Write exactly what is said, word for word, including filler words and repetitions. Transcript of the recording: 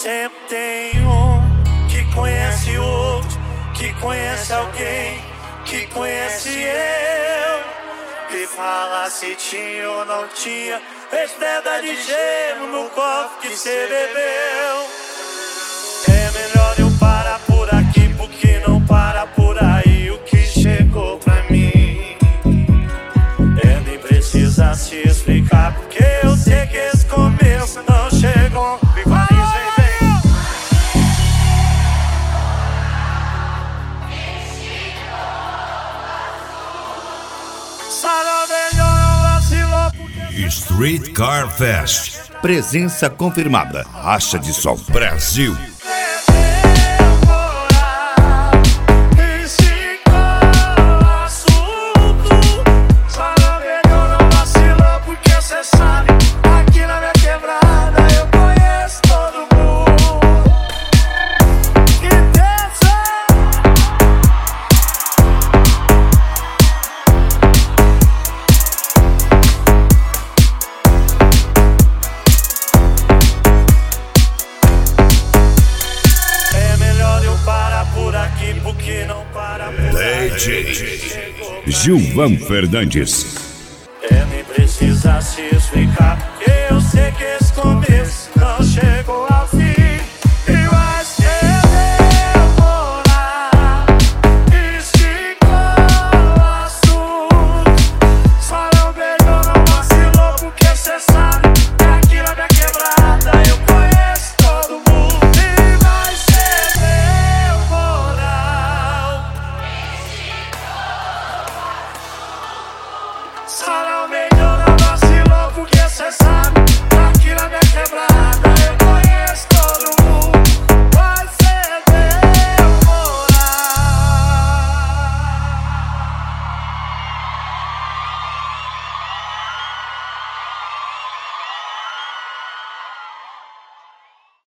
Sempre tem um que conhece outro, que conhece alguém, que conhece eu. E fala se tinha ou não tinha esse pedra de gelo no copo que cê bebeu. É melhor eu parar por aqui, porque não para por aí o que chegou pra mim. É, nem precisa se explicar, porque eu sei que esse começo não chegou. E vai, vem, vem. Sarau melhor não vacilou, porque... Streetcar Fest. Presença confirmada. Racha de Som Brasil. D J Gilvan Fernandes. É, nem precisa se explicar, porque eu sei que esse começo não chegou ao fim. E vai ser demorar, esticou o assunto. Só não beijou, não vacilou, porque cê sabe que aqui na minha quebrada eu conheço todo mundo. E vai ser demorar. Sarau